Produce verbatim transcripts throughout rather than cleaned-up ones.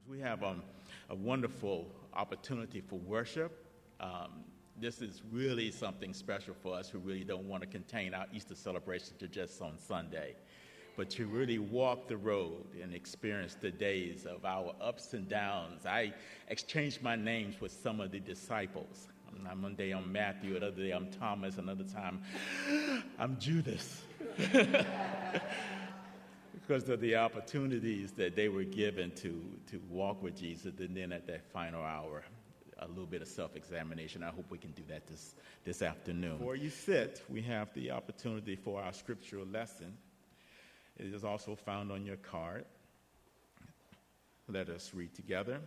We have um, a wonderful opportunity for worship. Um, this is really something special for us who really don't want to contain our Easter celebration to just on Sunday, but to really walk the road and experience the days of our ups and downs. I exchanged my names with some of the disciples. One day I'm Matthew, another day I'm Thomas, another time I'm Judas. Because of the opportunities that they were given to, to walk with Jesus, and then at that final hour, a little bit of self-examination. I hope we can do that this, this afternoon. Before you sit, we have the opportunity for our scriptural lesson. It is also found on your card. Let us read together.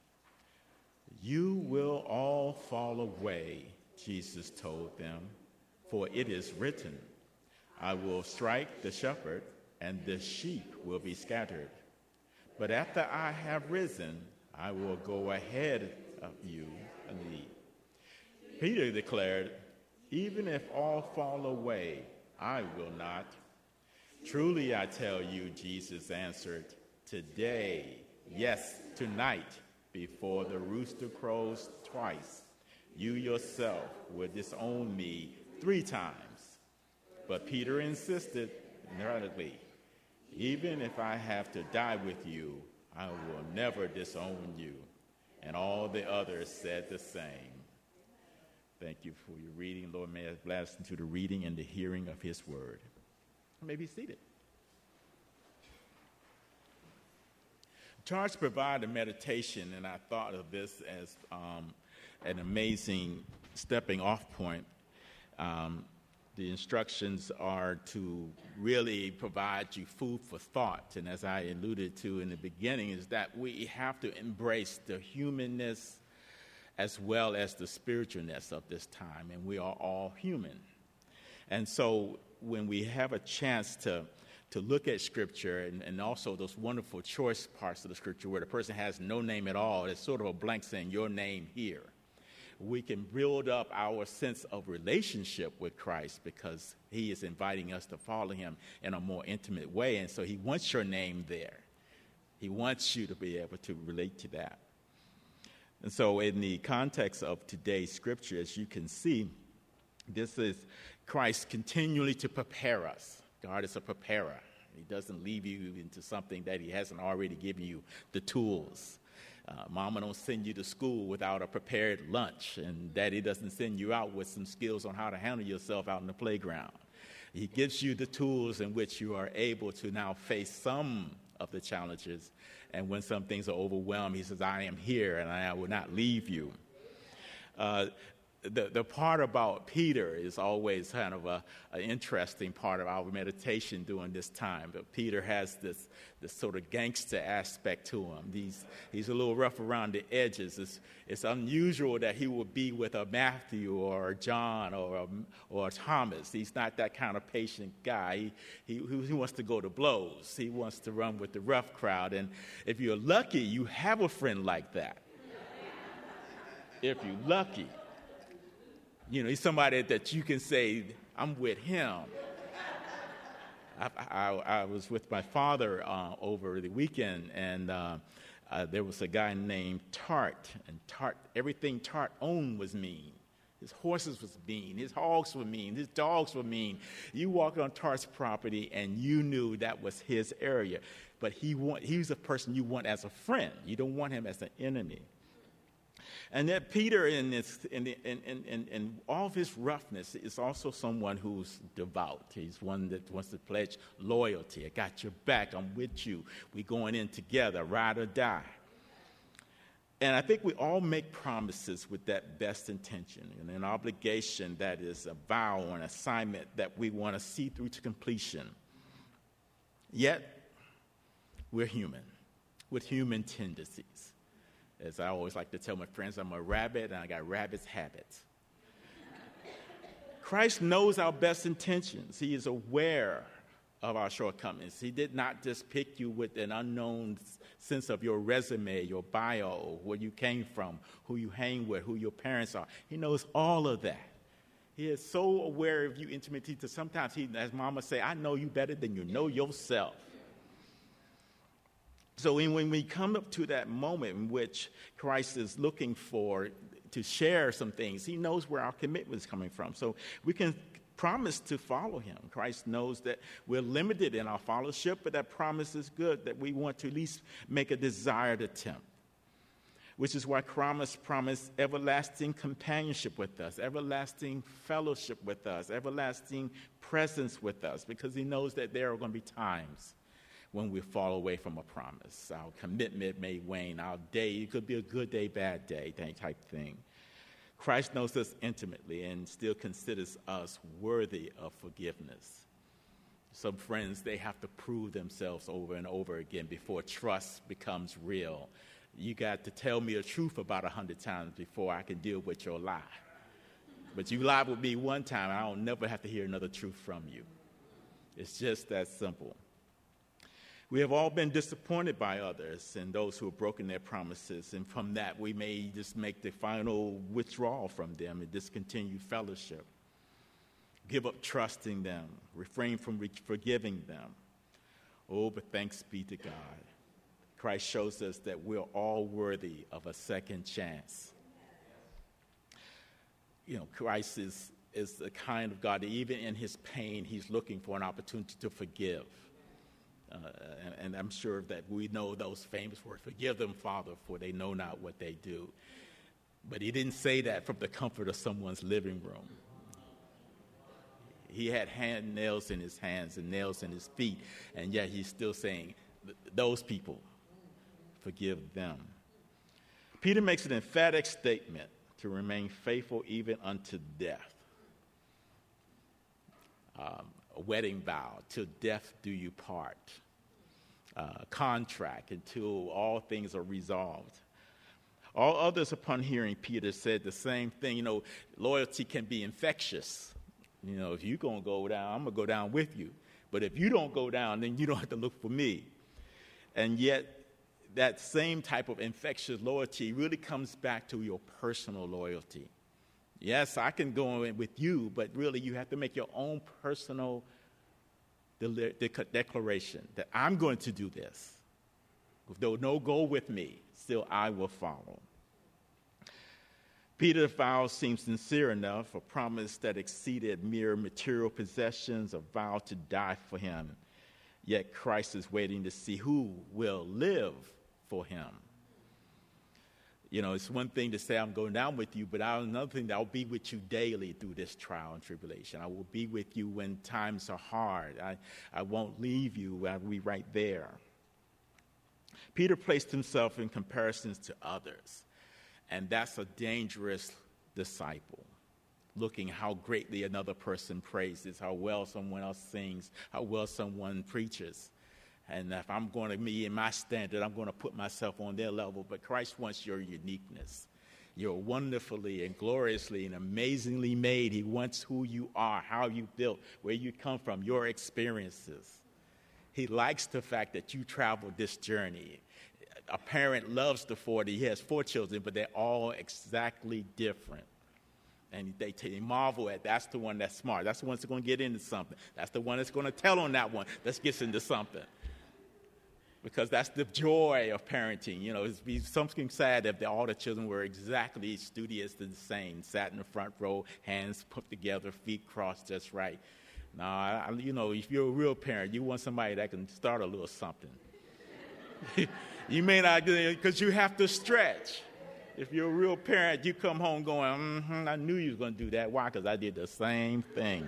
You will all fall away, Jesus told them, for it is written, I will strike the shepherd, and the sheep will be scattered. But after I have risen, I will go ahead of you and lead. Peter declared, even if all fall away, I will not. Truly I tell you, Jesus answered, today, yes, tonight, before the rooster crows twice, you yourself will disown me three times. But Peter insisted earnestly, even if I have to die with you, I will never disown you. And all the others said the same. Thank you for your reading. Lord, may I bless into the reading and the hearing of his word. You may be seated. Charles provided a meditation, and I thought of this as um, an amazing stepping off point. Um, The instructions are to really provide you food for thought. And as I alluded to in the beginning, is that we have to embrace the humanness as well as the spiritualness of this time. And we are all human. And so when we have a chance to, to look at Scripture and, and also those wonderful choice parts of the Scripture where the person has no name at all, it's sort of a blank saying, your name here. We can build up our sense of relationship with Christ because he is inviting us to follow him in a more intimate way. And so he wants your name there. He wants you to be able to relate to that. And so in the context of today's scripture, as you can see, this is Christ continually to prepare us. God is a preparer. He doesn't leave you into something that he hasn't already given you the tools. Uh, Mama don't send you to school without a prepared lunch, and Daddy doesn't send you out with some skills on how to handle yourself out in the playground. He gives you the tools in which you are able to now face some of the challenges, and when some things are overwhelmed, he says, I am here, and I will not leave you. Uh, The, the part about Peter is always kind of a, an interesting part of our meditation during this time. But Peter has this, this sort of gangster aspect to him. He's, he's a little rough around the edges. It's, it's unusual that he would be with a Matthew or a John or a, or a Thomas. He's not that kind of patient guy. He, he, he wants to go to blows. He wants to run with the rough crowd. And if you're lucky, you have a friend like that. If you're lucky. You know, he's somebody that you can say, I'm with him. I, I, I was with my father uh, over the weekend, and uh, uh, there was a guy named Tart. And Tart, everything Tart owned was mean. His horses was mean. His hogs were mean. His dogs were mean. You walked on Tart's property, and you knew that was his area. But he want, he was a person you want as a friend. You don't want him as an enemy. And that Peter, in, this, in, in, in, in all of his roughness, is also someone who's devout. He's one that wants to pledge loyalty. I got your back. I'm with you. We're going in together, ride or die. And I think we all make promises with that best intention and an obligation that is a vow or an assignment that we want to see through to completion. Yet, we're human with human tendencies. As I always like to tell my friends, I'm a rabbit, and I got rabbit's habits. Christ knows our best intentions. He is aware of our shortcomings. He did not just pick you with an unknown sense of your resume, your bio, where you came from, who you hang with, who your parents are. He knows all of that. He is so aware of you intimately that sometimes he, as Mama say, I know you better than you know yourself. So when, when we come up to that moment in which Christ is looking for to share some things, he knows where our commitment is coming from. So we can promise to follow him. Christ knows that we're limited in our fellowship, but that promise is good, that we want to at least make a desired attempt, which is why Christ promised everlasting companionship with us, everlasting fellowship with us, everlasting presence with us, because he knows that there are going to be times when we fall away from a promise. Our commitment may wane. Our day, it could be a good day, bad day, type thing. Christ knows us intimately and still considers us worthy of forgiveness. Some friends, they have to prove themselves over and over again before trust becomes real. You got to tell me the truth about a hundred times before I can deal with your lie. But you lied with me one time, I'll never have to hear another truth from you. It's just that simple. We have all been disappointed by others and those who have broken their promises, and from that we may just make the final withdrawal from them and discontinue fellowship, give up trusting them, refrain from re- forgiving them. Oh, but thanks be to God. Christ shows us that we're all worthy of a second chance. You know, Christ is, is the kind of God that even in his pain, he's looking for an opportunity to forgive. Uh, and, and I'm sure that we know those famous words, forgive them, Father, for they know not what they do. But he didn't say that from the comfort of someone's living room. He had hand nails in his hands and nails in his feet, and yet he's still saying, those people, forgive them. Peter makes an emphatic statement to remain faithful even unto death. Um, a wedding vow, till death do you part. Uh, contract until all things are resolved. All others upon hearing Peter said the same thing. You know, loyalty can be infectious. You know, if you're going to go down, I'm going to go down with you. But if you don't go down, then you don't have to look for me. And yet, that same type of infectious loyalty really comes back to your personal loyalty. Yes, I can go in with you, but really you have to make your own personal de- de- declaration that I'm going to do this. Though no go with me, still I will follow. Peter's vow seems sincere enough, a promise that exceeded mere material possessions, a vow to die for him. Yet Christ is waiting to see who will live for him. You know, it's one thing to say I'm going down with you, but I'll, another thing that I'll be with you daily through this trial and tribulation. I will be with you when times are hard. I, I won't leave you. I'll be right there. Peter placed himself in comparisons to others, and that's a dangerous disciple. Looking how greatly another person praises, how well someone else sings, how well someone preaches. And if I'm going to meet in my standard, I'm going to put myself on their level. But Christ wants your uniqueness. You're wonderfully and gloriously and amazingly made. He wants who you are, how you built, where you come from, your experiences. He likes the fact that you traveled this journey. A parent loves the forty. He has four children, but they're all exactly different. And they, they marvel at, that's the one that's smart. That's the one that's going to get into something. That's the one that's going to tell on that one that gets into something. Because that's the joy of parenting. You know, it'd be something sad if the, all the children were exactly studious and the same, sat in the front row, hands put together, feet crossed just right. Now, I, you know, if you're a real parent, you want somebody that can start a little something. You may not, because you have to stretch. If you're a real parent, you come home going, mm-hmm, I knew you was going to do that. Why? Because I did the same thing.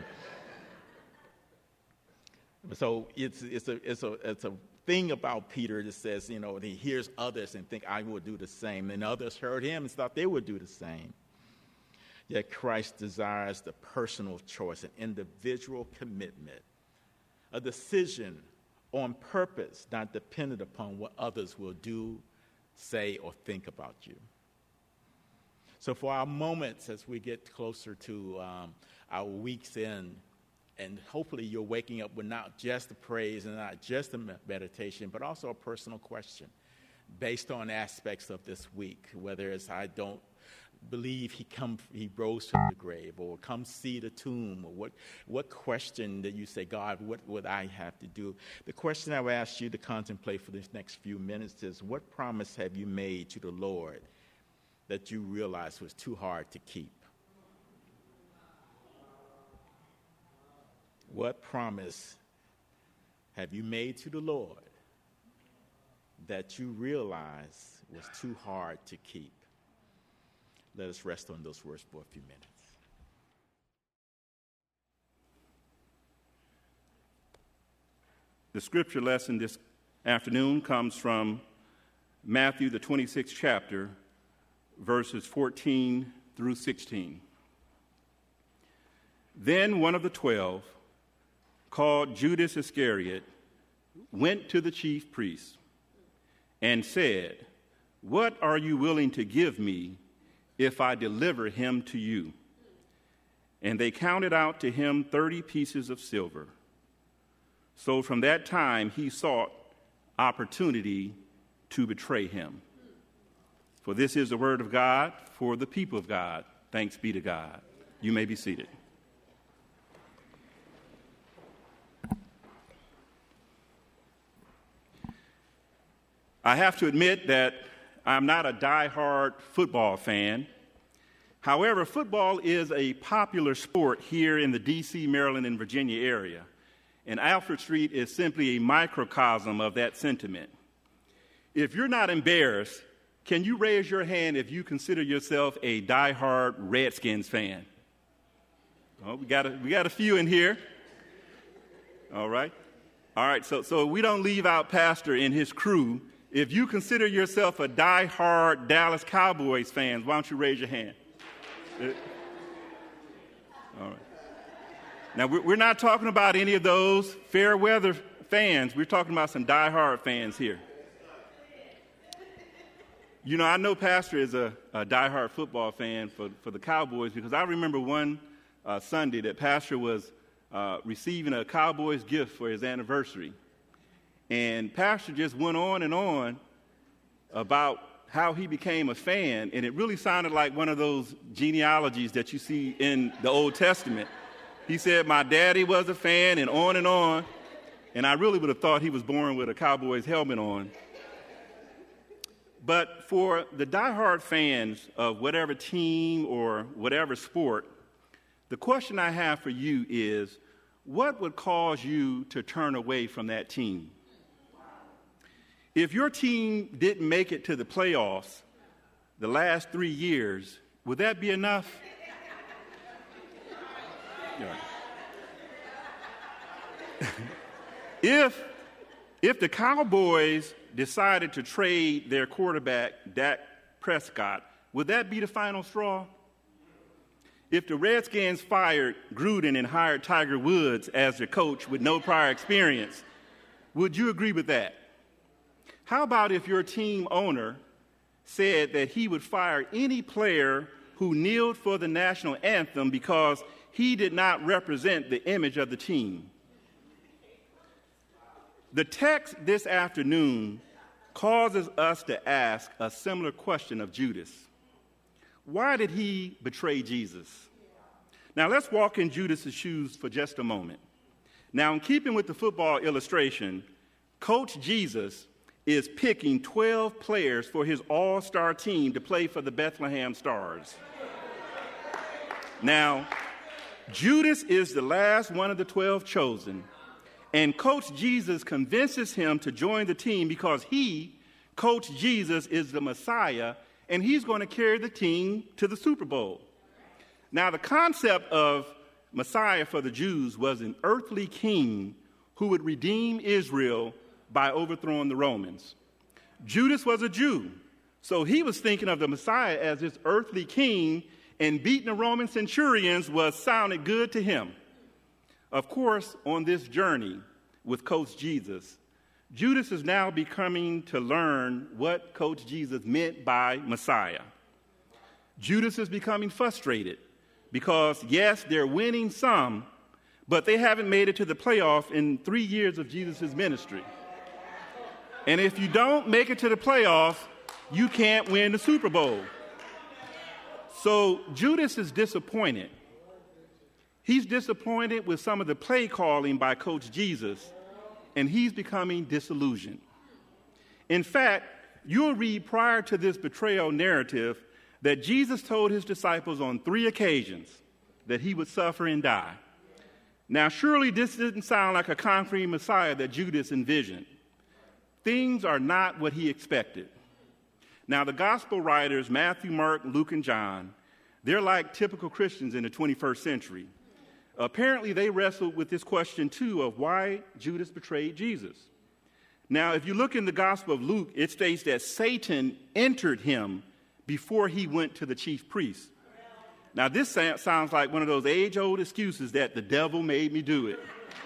So it's it's a it's a it's a thing about Peter that says, you know, he hears others and think I will do the same, and others heard him and thought they would do the same. Yet Christ desires the personal choice, an individual commitment, a decision on purpose, not dependent upon what others will do, say, or think about you. So for our moments as we get closer to um, our week's end, and hopefully you're waking up with not just the praise and not just the meditation, but also a personal question based on aspects of this week, whether it's I don't believe he come he rose from the grave, or come see the tomb, or what what question that you say, God, what would I have to do? The question I would ask you to contemplate for this next few minutes is, what promise have you made to the Lord that you realized was too hard to keep? What promise have you made to the Lord that you realize was too hard to keep? Let us rest on those words for a few minutes. The scripture lesson this afternoon comes from Matthew, the twenty-sixth chapter, verses fourteen through sixteen. Then one of the twelve, called Judas Iscariot, went to the chief priests and said, "What are you willing to give me if I deliver him to you?" And they counted out to him thirty pieces of silver. So from that time he sought opportunity to betray him. For this is the word of God for the people of God. Thanks be to God. You may be seated. I have to admit that I'm not a die-hard football fan. However, football is a popular sport here in the D C, Maryland, and Virginia area, and Alfred Street is simply a microcosm of that sentiment. If you're not embarrassed, can you raise your hand if you consider yourself a die-hard Redskins fan? Oh, we got a, we got a few in here. All right. All right, so, so we don't leave out Pastor and his crew. If you consider yourself a die-hard Dallas Cowboys fan, why don't you raise your hand? All right. Now, we're not talking about any of those fair weather fans. We're talking about some die-hard fans here. You know, I know Pastor is a, a die-hard football fan for, for the Cowboys, because I remember one uh, Sunday that Pastor was uh, receiving a Cowboys gift for his anniversary. And Pastor just went on and on about how he became a fan, and it really sounded like one of those genealogies that you see in the Old Testament. He said, my daddy was a fan, and on and on, and I really would have thought he was born with a Cowboys helmet on. But for the diehard fans of whatever team or whatever sport, the question I have for you is, what would cause you to turn away from that team? If your team didn't make it to the playoffs the last three years, would that be enough? if, if the Cowboys decided to trade their quarterback, Dak Prescott, would that be the final straw? If the Redskins fired Gruden and hired Tiger Woods as their coach with no prior experience, would you agree with that? How about if your team owner said that he would fire any player who kneeled for the national anthem because he did not represent the image of the team? The text this afternoon causes us to ask a similar question of Judas. Why did he betray Jesus? Now, let's walk in Judas's shoes for just a moment. Now, in keeping with the football illustration, Coach Jesus is picking twelve players for his all-star team to play for the Bethlehem Stars. Now, Judas is the last one of the twelve chosen, and Coach Jesus convinces him to join the team because he, Coach Jesus, is the Messiah, and he's going to carry the team to the Super Bowl. Now, the concept of Messiah for the Jews was an earthly king who would redeem Israel by overthrowing the Romans. Judas was a Jew, so he was thinking of the Messiah as this earthly king, and beating the Roman centurions was sounded good to him. Of course, on this journey with Coach Jesus, Judas is now becoming to learn what Coach Jesus meant by Messiah. Judas is becoming frustrated because, yes, they're winning some, but they haven't made it to the playoff in three years of Jesus' ministry. And if you don't make it to the playoff, you can't win the Super Bowl. So Judas is disappointed. He's disappointed with some of the play calling by Coach Jesus, and he's becoming disillusioned. In fact, you'll read prior to this betrayal narrative that Jesus told his disciples on three occasions that he would suffer and die. Now, surely this didn't sound like a conquering Messiah that Judas envisioned. Things are not what he expected. Now, the gospel writers, Matthew, Mark, Luke, and John, they're like typical Christians in the twenty-first century. Apparently, they wrestled with this question, too, of why Judas betrayed Jesus. Now, if you look in the Gospel of Luke, it states that Satan entered him before he went to the chief priest. Now, this sounds like one of those age-old excuses that the devil made me do it.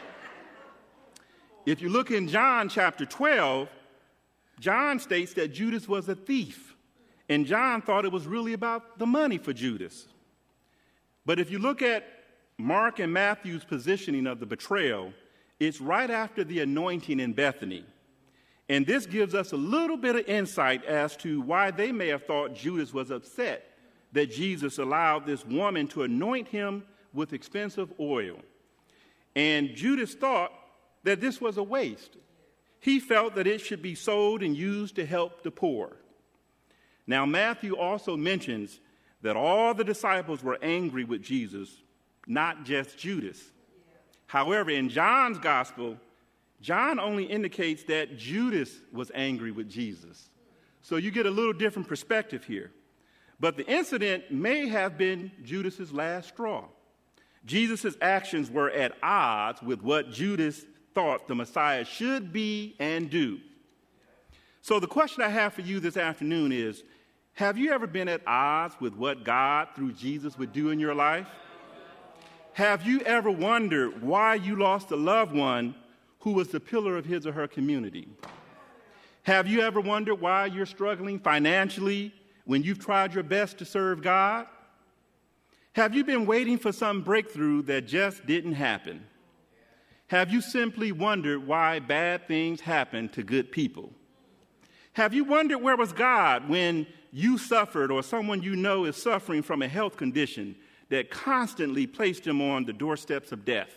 If you look in John chapter twelve, John states that Judas was a thief, and John thought it was really about the money for Judas. But if you look at Mark and Matthew's positioning of the betrayal, it's right after the anointing in Bethany. And this gives us a little bit of insight as to why they may have thought Judas was upset that Jesus allowed this woman to anoint him with expensive oil. And Judas thought that this was a waste. He felt that it should be sold and used to help the poor. Now, Matthew also mentions that all the disciples were angry with Jesus, not just Judas. However, in John's gospel, John only indicates that Judas was angry with Jesus. So you get a little different perspective here. But the incident may have been Judas's last straw. Jesus' actions were at odds with what Judas thought the Messiah should be and do. So the question I have for you this afternoon is, have you ever been at odds with what God through Jesus would do in your life? Have you ever wondered why you lost a loved one who was the pillar of his or her community? Have you ever wondered why you're struggling financially when you've tried your best to serve God? Have you been waiting for some breakthrough that just didn't happen? Have you simply wondered why bad things happen to good people? Have you wondered where was God when you suffered or someone you know is suffering from a health condition that constantly placed them on the doorsteps of death?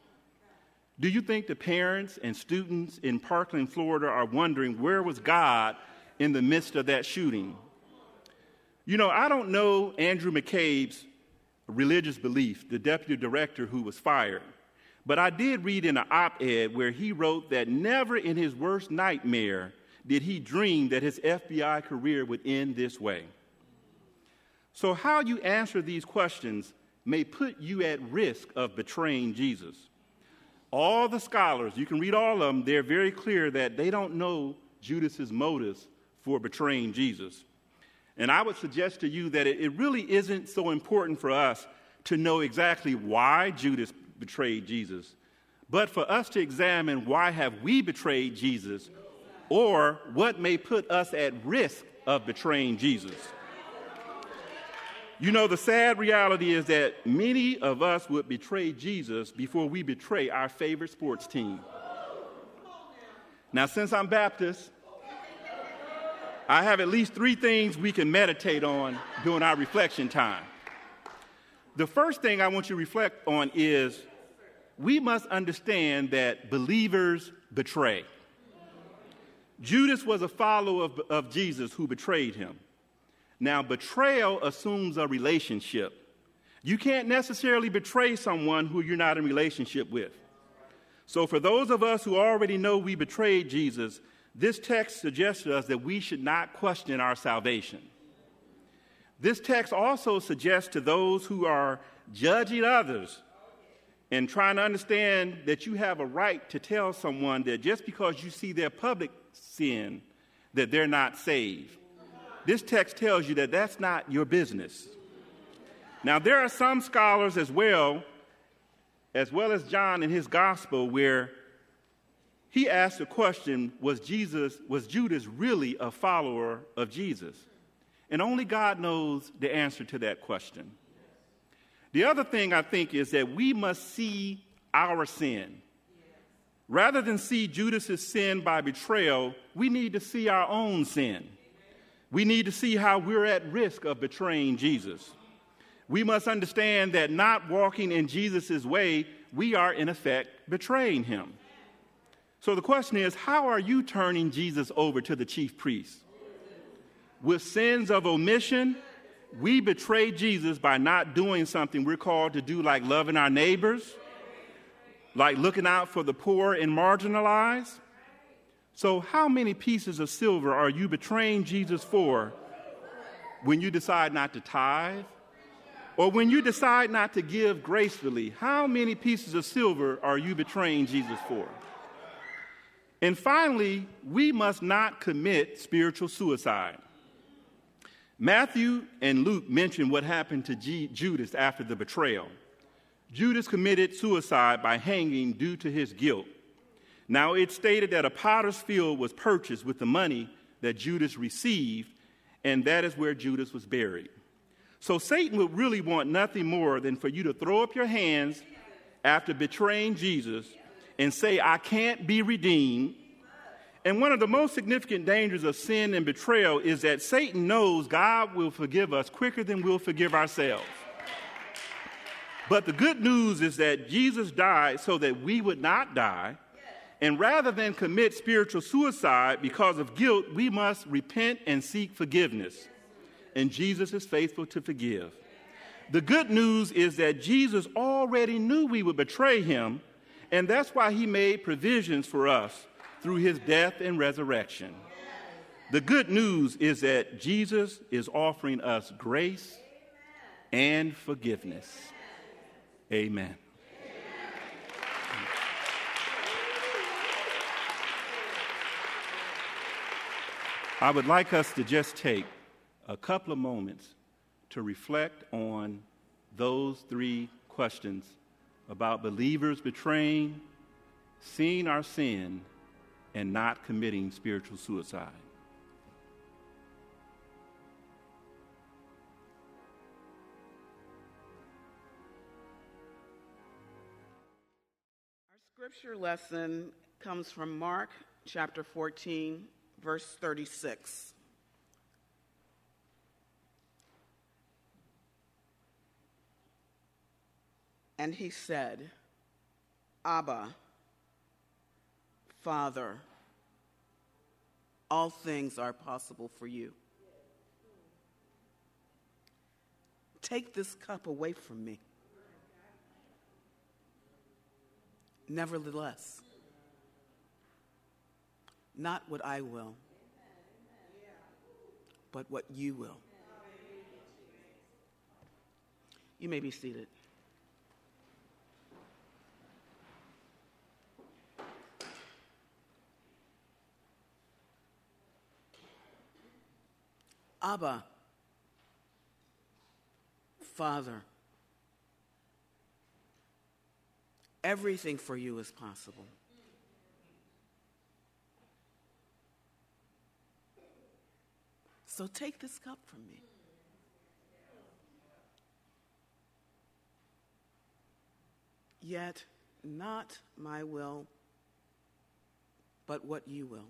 Do you think the parents and students in Parkland, Florida are wondering where was God in the midst of that shooting? You know, I don't know Andrew McCabe's religious belief, the deputy director who was fired, but I did read in an op-ed where he wrote that never in his worst nightmare did he dream that his F B I career would end this way. So how you answer these questions may put you at risk of betraying Jesus. All the scholars, you can read all of them, they're very clear that they don't know Judas's motives for betraying Jesus. And I would suggest to you that it, it really isn't so important for us to know exactly why Judas betrayed Jesus, but for us to examine why have we betrayed Jesus, or what may put us at risk of betraying Jesus. You know, the sad reality is that many of us would betray Jesus before we betray our favorite sports team. Now, since I'm Baptist, I have at least three things we can meditate on during our reflection time. The first thing I want you to reflect on is we must understand that believers betray. Judas was a follower of, of Jesus who betrayed him. Now, betrayal assumes a relationship. You can't necessarily betray someone who you're not in relationship with. So for those of us who already know we betrayed Jesus, this text suggests to us that we should not question our salvation. This text also suggests to those who are judging others and trying to understand that you have a right to tell someone that just because you see their public sin, that they're not saved. This text tells you that that's not your business. Now, there are some scholars as well, as well as John in his gospel, where he asked the question, was Jesus, was Judas really a follower of Jesus? And only God knows the answer to that question. The other thing I think is that we must see our sin. Rather than see Judas's sin by betrayal, we need to see our own sin. We need to see how we're at risk of betraying Jesus. we must understand that not walking in Jesus' way, we are in effect betraying him. So the question is, how are you turning Jesus over to the chief priest? With sins of omission, we betray Jesus by not doing something we're called to do, like loving our neighbors, like looking out for the poor and marginalized. So how many pieces of silver are you betraying Jesus for when you decide not to tithe? Or when you decide not to give gracefully? How many pieces of silver are you betraying Jesus for? And finally, we must not commit spiritual suicide. Matthew and Luke mention what happened to G- Judas after the betrayal. Judas committed suicide by hanging due to his guilt. Now, it's stated that a potter's field was purchased with the money that Judas received, and that is where Judas was buried. So Satan would really want nothing more than for you to throw up your hands after betraying Jesus and say, I can't be redeemed. And one of the most significant dangers of sin and betrayal is that Satan knows God will forgive us quicker than we'll forgive ourselves. But the good news is that Jesus died so that we would not die. And rather than commit spiritual suicide because of guilt, we must repent and seek forgiveness. And Jesus is faithful to forgive. The good news is that Jesus already knew we would betray him, and that's why he made provisions for us through his death and resurrection. The good news is that Jesus is offering us grace and forgiveness. Amen. I would like us to just take a couple of moments to reflect on those three questions about believers betraying, seeing our sin, and not committing spiritual suicide. Our scripture lesson comes from Mark chapter fourteen, verse thirty-six. And he said, Abba, Father, all things are possible for you. Take this cup away from me. Nevertheless, not what I will, but what you will. You may be seated. Abba, Father, everything for you is possible. So take this cup from me. Yet not my will, but what you will.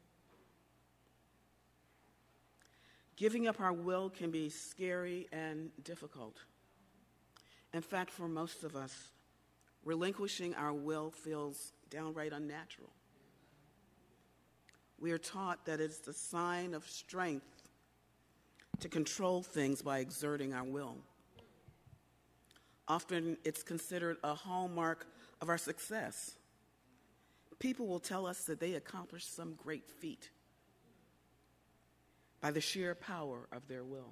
Giving up our will can be scary and difficult. In fact, for most of us, relinquishing our will feels downright unnatural. We are taught that it's the sign of strength to control things by exerting our will. Often it's considered a hallmark of our success. People will tell us that they accomplished some great feat by the sheer power of their will.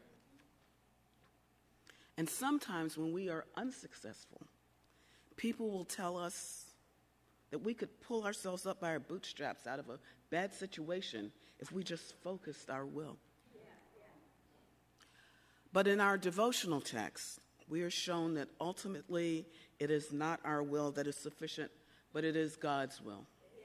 And sometimes when we are unsuccessful, people will tell us that we could pull ourselves up by our bootstraps out of a bad situation if we just focused our will. But in our devotional text, we are shown that ultimately it is not our will that is sufficient, but it is God's will.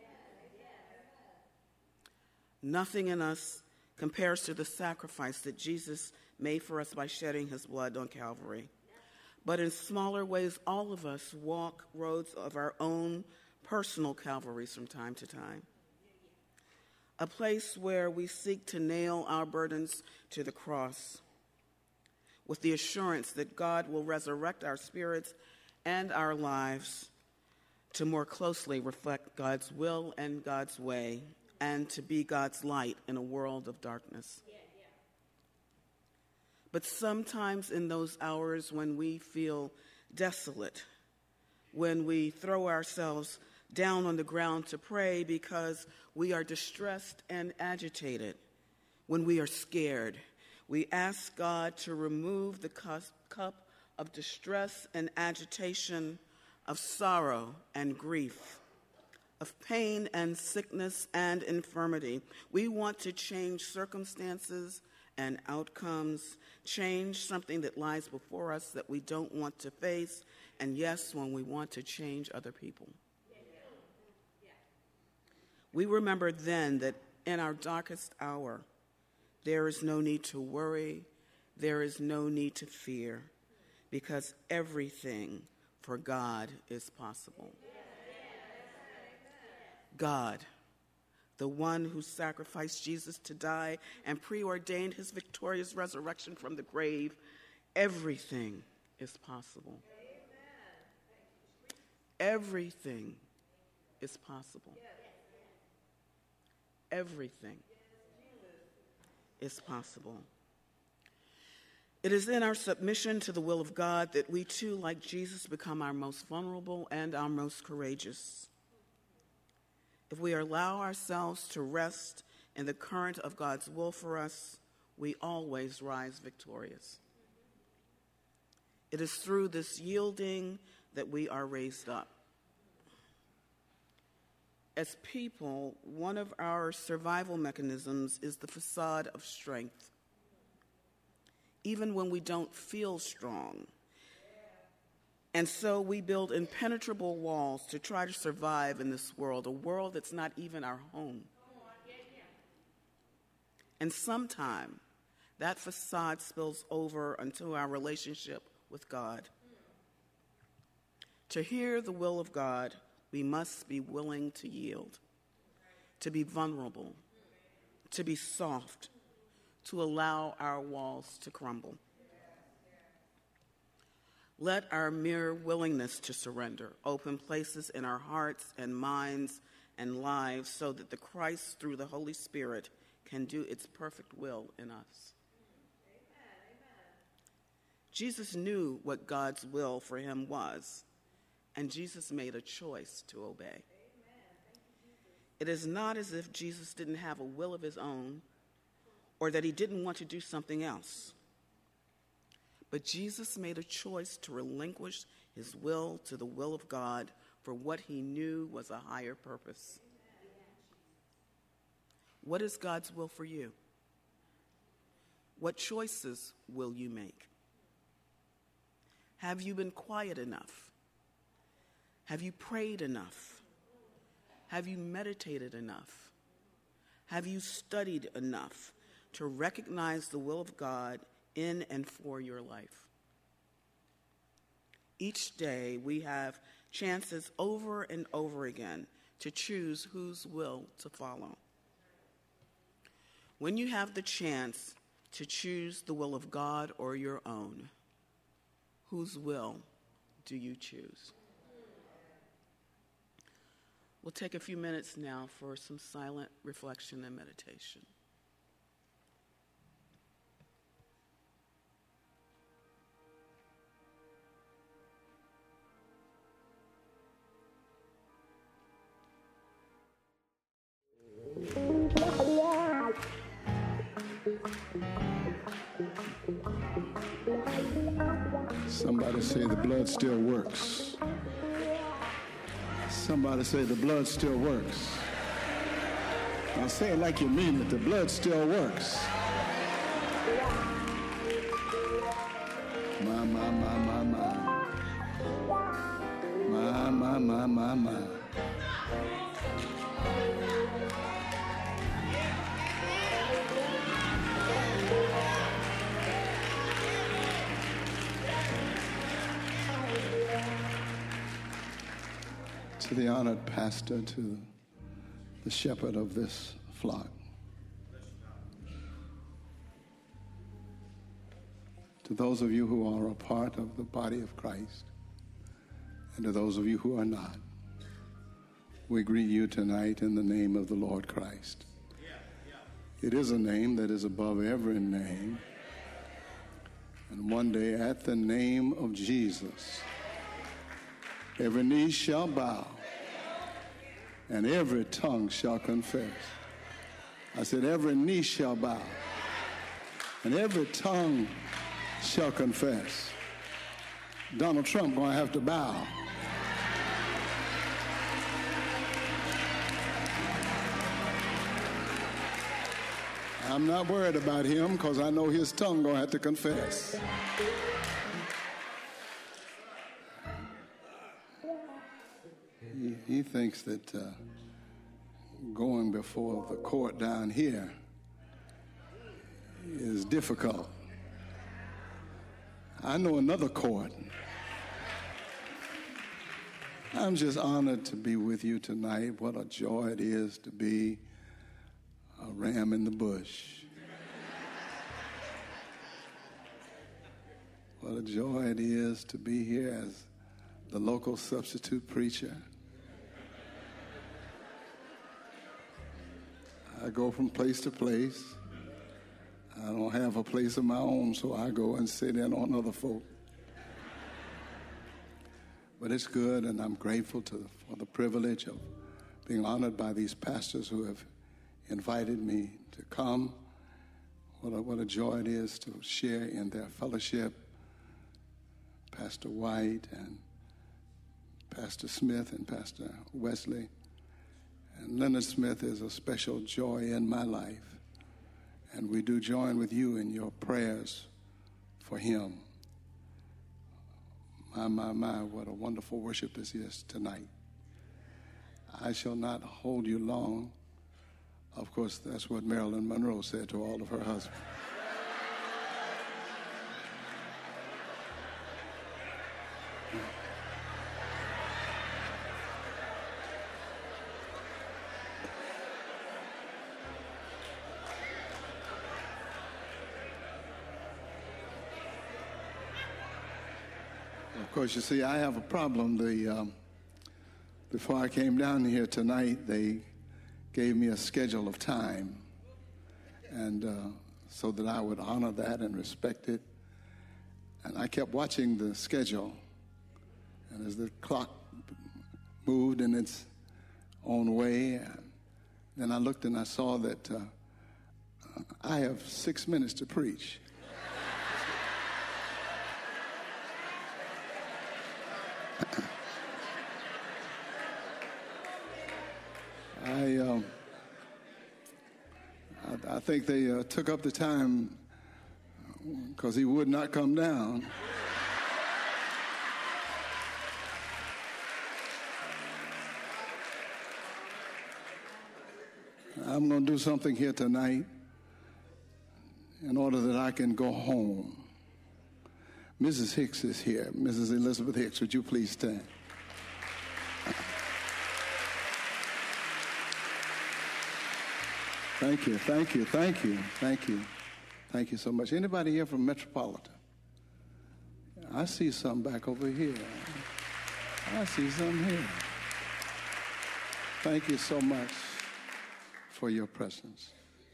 Nothing in us compares to the sacrifice that Jesus made for us by shedding his blood on Calvary. But in smaller ways, all of us walk roads of our own personal Calvaries from time to time. A place where we seek to nail our burdens to the cross. with the assurance that God will resurrect our spirits and our lives to more closely reflect God's will and God's way, and to be God's light in a world of darkness. Yeah, yeah. But sometimes in those hours when we feel desolate, when we throw ourselves down on the ground to pray because we are distressed and agitated, when we are scared, we ask God to remove the cup of distress and agitation, of sorrow and grief, of pain and sickness and infirmity. We want to change circumstances and outcomes, change something that lies before us that we don't want to face, and yes, when we want to change other people. We remember then that in our darkest hour, there is no need to worry, there is no need to fear, because everything for God is possible. God, the one who sacrificed Jesus to die and preordained his victorious resurrection from the grave, everything is possible. Everything is possible. Everything is possible. It is in our submission to the will of God that we too, like Jesus, become our most vulnerable and our most courageous. If we allow ourselves to rest in the current of God's will for us, we always rise victorious. It is through this yielding that we are raised up. As people, one of our survival mechanisms is the facade of strength. Even when we don't feel strong. And so we build impenetrable walls to try to survive in this world, a world that's not even our home. And sometime that facade spills over into our relationship with God. To hear the will of God, we must be willing to yield, to be vulnerable, to be soft, to allow our walls to crumble. Let our mere willingness to surrender open places in our hearts and minds and lives so that the Christ through the Holy Spirit can do its perfect will in us. Amen, amen. Jesus knew what God's will for him was, and Jesus made a choice to obey. It is not as if Jesus didn't have a will of his own or that he didn't want to do something else. But Jesus made a choice to relinquish his will to the will of God for what he knew was a higher purpose. What is God's will for you? What choices will you make? Have you been quiet enough? Have you prayed enough? Have you meditated enough? Have you studied enough to recognize the will of God in and for your life? Each day we have chances over and over again to choose whose will to follow. When you have the chance to choose the will of God or your own, whose will do you choose? We'll take a few minutes now for some silent reflection and meditation. Somebody say the blood still works. Somebody say the blood still works. Now say it like you mean it. The blood still works. My, my, my, my, my. My, my, my, my, my. To the honored pastor, to the shepherd of this flock, to those of you who are a part of the body of Christ, and to those of you who are not, we greet you tonight in the name of the Lord Christ. It is a name that is above every name. And one day at the name of Jesus, every knee shall bow and every tongue shall confess. I said every knee shall bow and every tongue shall confess. Donald Trump going to have to bow. I'm not worried about him because I know his tongue going to have to confess. He, he thinks that uh, going before the court down here is difficult. I know another court. I'm just honored to be with you tonight. What a joy it is to be a ram in the bush. What a joy it is to be here as the local substitute preacher. I go from place to place. I don't have a place of my own, so I go and sit in on other folk. But it's good, and I'm grateful to, for the privilege of being honored by these pastors who have invited me to come. What a, what a joy it is to share in their fellowship. Pastor White and Pastor Smith and Pastor Wesley. And Leonard Smith is a special joy in my life. And we do join with you in your prayers for him. My, my, my, what a wonderful worship this is tonight. I shall not hold you long. Of course, that's what Marilyn Monroe said to all of her husbands. Of course, you see, I have a problem. The um, before I came down here tonight, they gave me a schedule of time, and uh, so that I would honor that and respect it. And I kept watching the schedule, and as the clock moved in its own way, and then I looked and I saw that uh, I have six minutes to preach. I, um, I, I think they uh, took up the time because he would not come down. I'm going to do something here tonight in order that I can go home. Missus Hicks is here. Missus Elizabeth Hicks, would you please stand? Thank you, thank you, thank you, thank you. Thank you so much. Anybody here from Metropolitan? I see some back over here. I see some here. Thank you so much for your presence.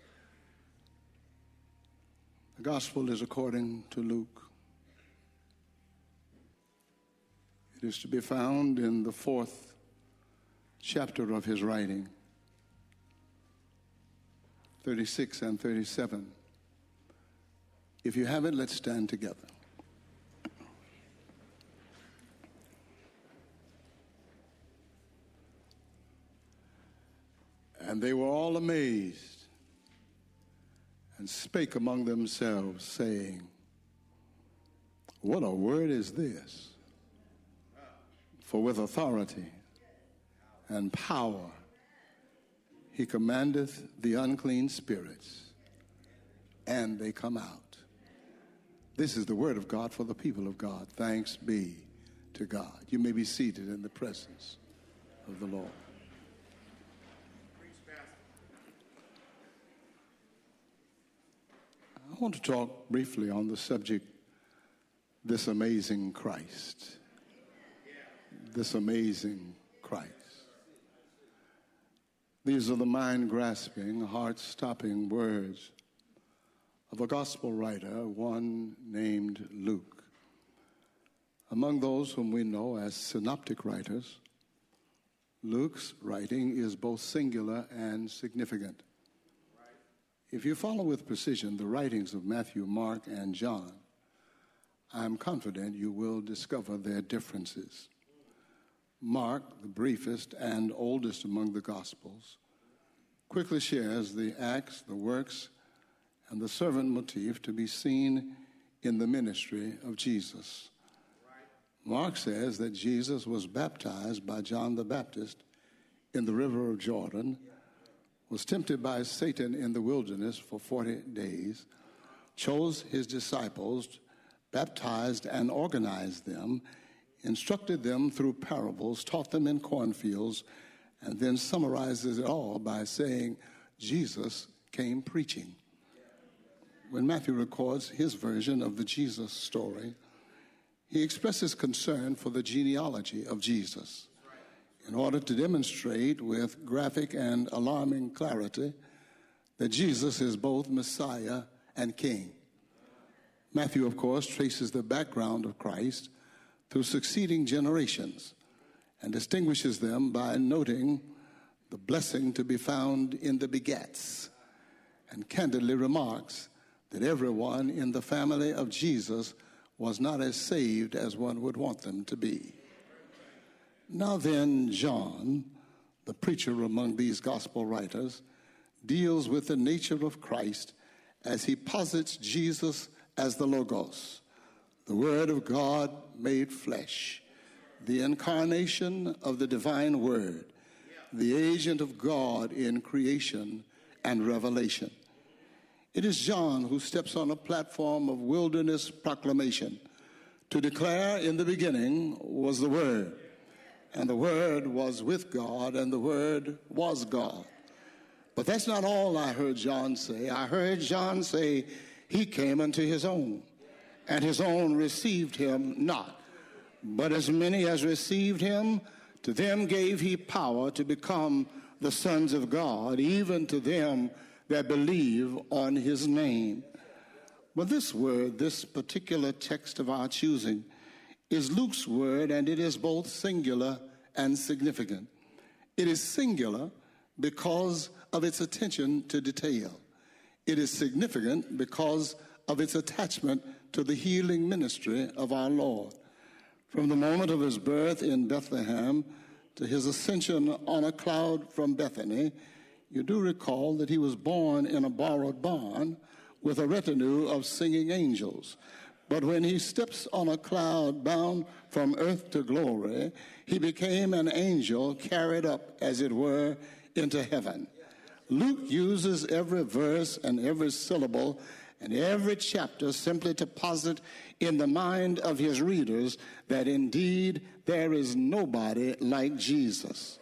The gospel is according to Luke. It is to be found in the fourth chapter of his writing, thirty-six and thirty-seven. If you have it, let's stand together. And they were all amazed and spake among themselves, saying, what a word is this? For with authority and power he commandeth the unclean spirits, and they come out. This is the word of God for the people of God. Thanks be to God. You may be seated in the presence of the Lord. I want to talk briefly on the subject this amazing Christ. This amazing Christ. These are the mind-grasping, heart-stopping words of a gospel writer, one named Luke. Among those whom we know as synoptic writers, Luke's writing is both singular and significant. If you follow with precision the writings of Matthew, Mark, and John, I'm confident you will discover their differences. Mark, the briefest and oldest among the Gospels, quickly shares the acts, the works, and the servant motif to be seen in the ministry of Jesus. Mark says that Jesus was baptized by John the Baptist in the river of Jordan, was tempted by Satan in the wilderness for forty days, chose his disciples, baptized and organized them, instructed them through parables, taught them in cornfields, and then summarizes it all by saying, Jesus came preaching. When Matthew records his version of the Jesus story, he expresses concern for the genealogy of Jesus in order to demonstrate with graphic and alarming clarity that Jesus is both Messiah and King. Matthew, of course, traces the background of Christ through succeeding generations and distinguishes them by noting the blessing to be found in the begats, and candidly remarks that everyone in the family of Jesus was not as saved as one would want them to be. Now then, John, the preacher among these gospel writers, deals with the nature of Christ as he posits Jesus as the Logos, the Word of God made flesh, the incarnation of the divine Word, the agent of God in creation and revelation. It is John who steps on a platform of wilderness proclamation to declare, in the beginning was the Word, and the Word was with God, and the Word was God. But that's not all I heard John say. I heard John say he came unto his own, and his own received him not. But as many as received him, to them gave he power to become the sons of God, even to them that believe on his name. But this word, this particular text of our choosing, is Luke's word, and it is both singular and significant. It is singular because of its attention to detail. It is significant because of its attachment to the healing ministry of our Lord. From the moment of his birth in Bethlehem to his ascension on a cloud from Bethany, you do recall that he was born in a borrowed barn with a retinue of singing angels. But when he steps on a cloud bound from earth to glory, he became an angel carried up, as it were, into heaven. Luke uses every verse and every syllable and every chapter simply to posit in the mind of his readers that indeed there is nobody like Jesus.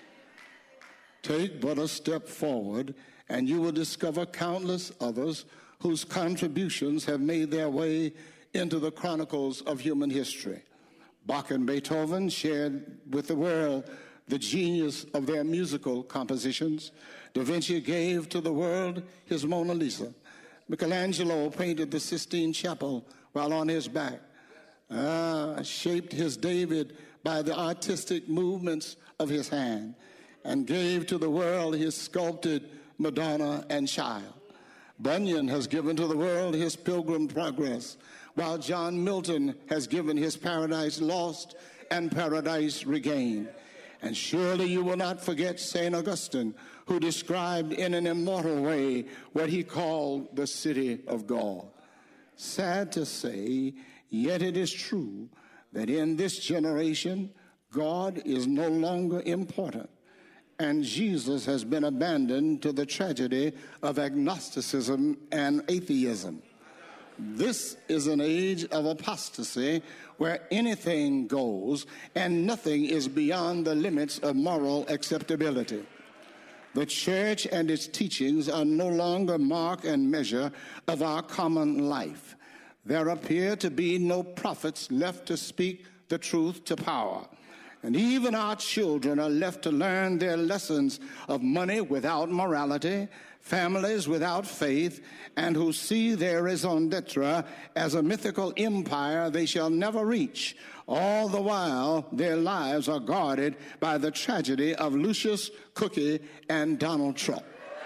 Take but a step forward, and you will discover countless others whose contributions have made their way into the chronicles of human history. Bach and Beethoven shared with the world the genius of their musical compositions. Da Vinci gave to the world his Mona Lisa. Michelangelo painted the Sistine Chapel while on his back, ah, shaped his David by the artistic movements of his hand, and gave to the world his sculpted Madonna and Child. Bunyan has given to the world his Pilgrim Progress, while John Milton has given his Paradise Lost and Paradise Regained. And surely you will not forget Saint Augustine, who described in an immortal way what he called the city of God. Sad to say, yet it is true that in this generation, God is no longer important, and Jesus has been abandoned to the tragedy of agnosticism and atheism. This is an age of apostasy where anything goes and nothing is beyond the limits of moral acceptability. The church and its teachings are no longer mark and measure of our common life. There appear to be no prophets left to speak the truth to power. And even our children are left to learn their lessons of money without morality, families without faith, and who see their raison d'etre as a mythical empire they shall never reach. All the while, their lives are guarded by the tragedy of Lucius, Cookie, and Donald Trump.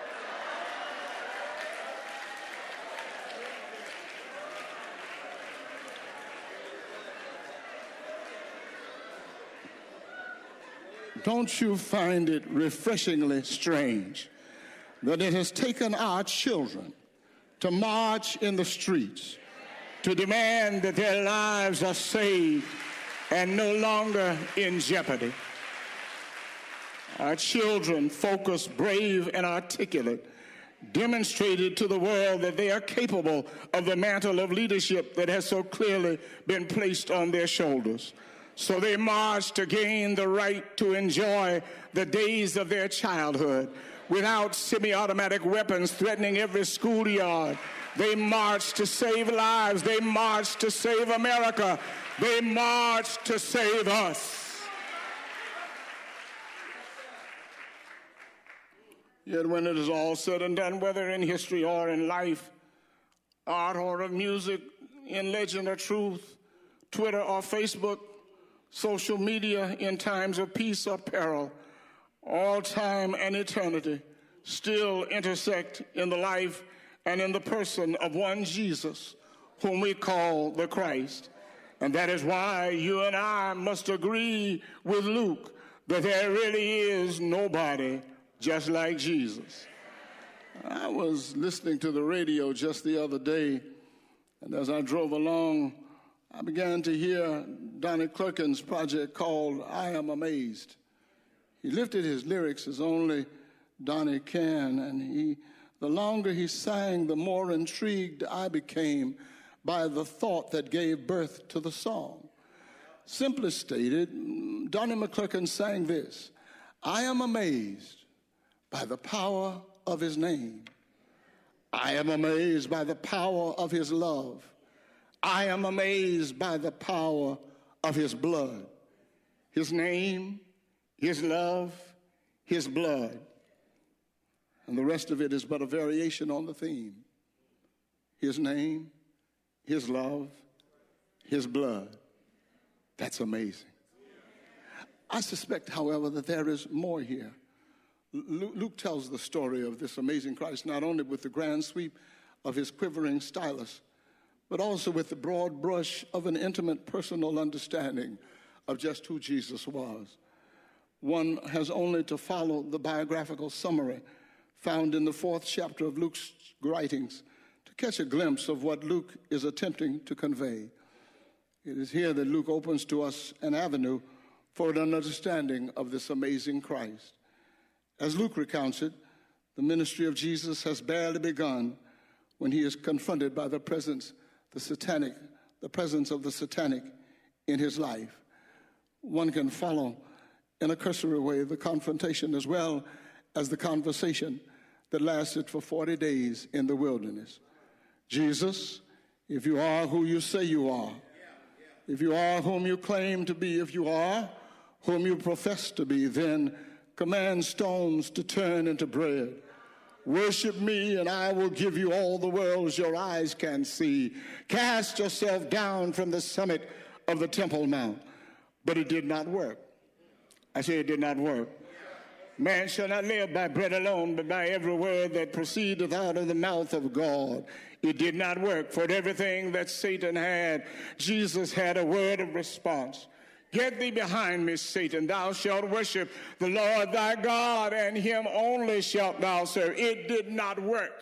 Don't you find it refreshingly strange that it has taken our children to march in the streets to demand that their lives are saved and no longer in jeopardy? Our children, focused, brave, and articulate, demonstrated to the world that they are capable of the mantle of leadership that has so clearly been placed on their shoulders. So they marched to gain the right to enjoy the days of their childhood without semi-automatic weapons threatening every schoolyard. They marched to save lives. They marched to save America. They marched to save us. Yet when it is all said and done, whether in history or in life, art or of music, in legend or truth, Twitter or Facebook, social media, in times of peace or peril, all time and eternity still intersect in the life and in the person of one Jesus, whom we call the Christ. And that is why you and I must agree with Luke that there really is nobody just like Jesus. I was listening to the radio just the other day, and as I drove along, I began to hear Donnie Clurkin's project called I Am Amazed. He lifted his lyrics as only Donnie can, and he, the longer he sang, the more intrigued I became by the thought that gave birth to the song. Simply stated, Donnie McClurkin sang this: I am amazed by the power of his name. I am amazed by the power of his love. I am amazed by the power of his blood. His name, his love, his blood. And the rest of it is but a variation on the theme. His name, his love, his blood. That's amazing. I suspect, however, that there is more here. Luke tells the story of this amazing Christ not only with the grand sweep of his quivering stylus, but also with the broad brush of an intimate personal understanding of just who Jesus was. One has only to follow the biographical summary found in the fourth chapter of Luke's writings to catch a glimpse of what Luke is attempting to convey. It is here that Luke opens to us an avenue for an understanding of this amazing Christ. As Luke recounts it, the ministry of Jesus has barely begun when he is confronted by the presence the satanic, the presence of the satanic in his life. One can follow in a cursory way the confrontation as well as the conversation that lasted for forty days in the wilderness. Jesus, if you are who you say you are, if you are whom you claim to be, if you are whom you profess to be, then command stones to turn into bread. Worship me, and I will give you all the worlds your eyes can see. Cast yourself down from the summit of the Temple Mount. But it did not work. I say it did not work. Man shall not live by bread alone, but by every word that proceedeth out of the mouth of God. It did not work. For everything that Satan had, Jesus had a word of response. Get thee behind me, Satan. Thou shalt worship the Lord thy God, and him only shalt thou serve. It did not work.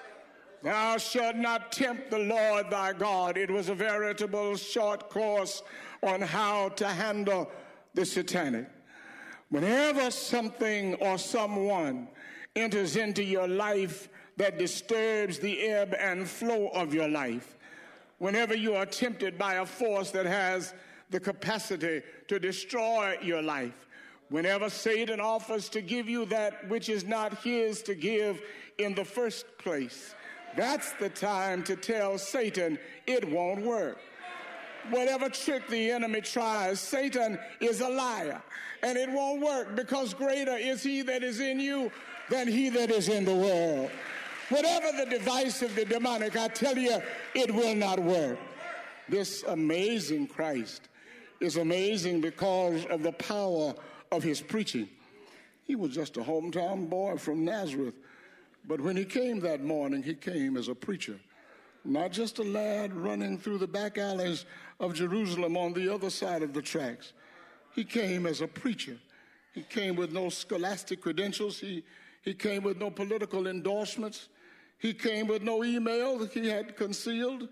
Thou shalt not tempt the Lord thy God. It was a veritable short course on how to handle the satanic. Whenever something or someone enters into your life that disturbs the ebb and flow of your life, whenever you are tempted by a force that has the capacity to destroy your life, whenever Satan offers to give you that which is not his to give in the first place, That's the time to tell Satan it won't work. Whatever trick the enemy tries, Satan is a liar. And it won't work, because greater is he that is in you than he that is in the world. Whatever the device of the demonic, I tell you, it will not work. This amazing Christ is amazing because of the power of his preaching. He was just a hometown boy from Nazareth. But when he came that morning, he came as a preacher. Not just a lad running through the back alleys of Jerusalem on the other side of the tracks. He came as a preacher. He came with no scholastic credentials. He, he came with no political endorsements. He came with no email that he had concealed.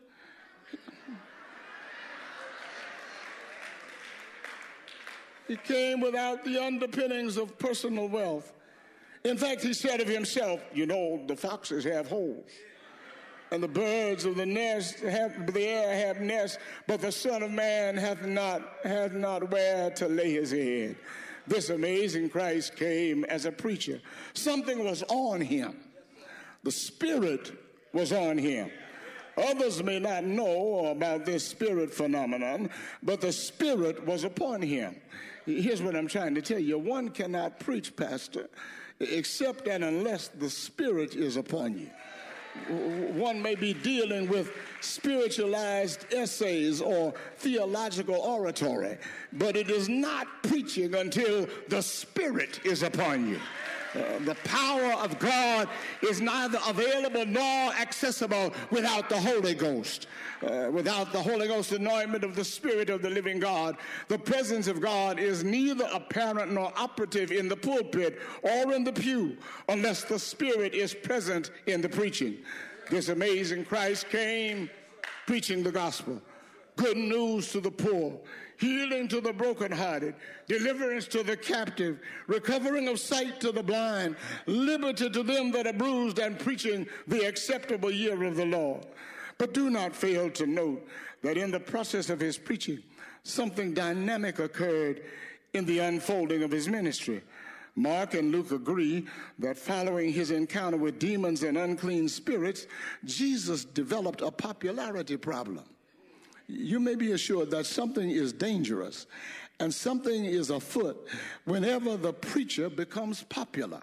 He came without the underpinnings of personal wealth. In fact, he said of himself, you know, the foxes have holes, and the birds of the nest have, the air have nests, but the Son of Man hath not, hath not where to lay his head. This amazing Christ came as a preacher. Something was on him. The Spirit was on him. Others may not know about this spirit phenomenon, but the Spirit was upon him. Here's what I'm trying to tell you. One cannot preach, Pastor, except and unless the Spirit is upon you. One may be dealing with spiritualized essays or theological oratory, but it is not preaching until the Spirit is upon you. Uh, the power of God is neither available nor accessible without the Holy Ghost. Uh, without the Holy Ghost anointment of the Spirit of the living God, the presence of God is neither apparent nor operative in the pulpit or in the pew unless the Spirit is present in the preaching. This amazing Christ came preaching the gospel, good news to the poor, healing to the brokenhearted, deliverance to the captive, recovering of sight to the blind, liberty to them that are bruised, and preaching the acceptable year of the Lord. But do not fail to note that in the process of his preaching, something dynamic occurred in the unfolding of his ministry. Mark and Luke agree that following his encounter with demons and unclean spirits, Jesus developed a popularity problem. You may be assured that something is dangerous and something is afoot whenever the preacher becomes popular.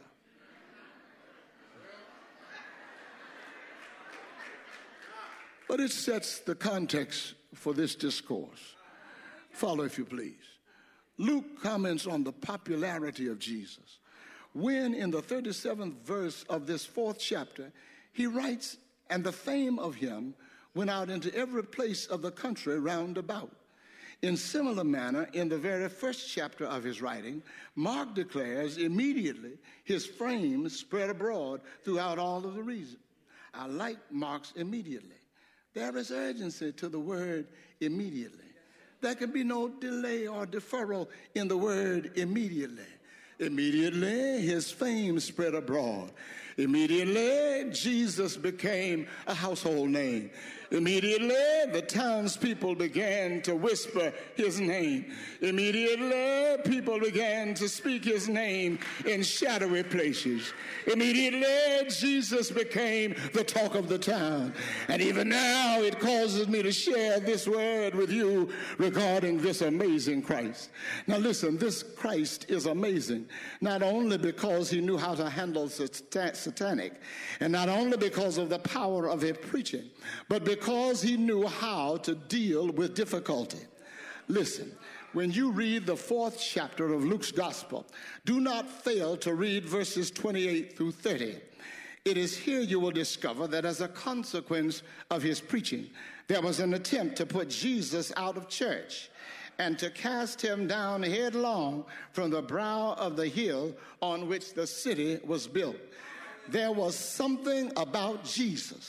But it sets the context for this discourse. Follow, if you please. Luke comments on the popularity of Jesus when, in the thirty-seventh verse of this fourth chapter, he writes, "And the fame of him went out into every place of the country round about." In similar manner, in the very first chapter of his writing, Mark declares immediately his fame spread abroad throughout all of the region. I like Mark's immediately. There is urgency to the word immediately. There can be no delay or deferral in the word immediately. Immediately, his fame spread abroad. Immediately, Jesus became a household name. Immediately, the townspeople began to whisper his name. Immediately, people began to speak his name in shadowy places. Immediately, Jesus became the talk of the town. And even now, it causes me to share this word with you regarding this amazing Christ. Now listen, this Christ is amazing, not only because he knew how to handle satanic, and not only because of the power of his preaching, but because he knew how to deal with difficulty. Listen, when you read the fourth chapter of Luke's gospel, do not fail to read verses twenty-eight through thirty. It is here you will discover that as a consequence of his preaching, there was an attempt to put Jesus out of church and to cast him down headlong from the brow of the hill on which the city was built. There was something about Jesus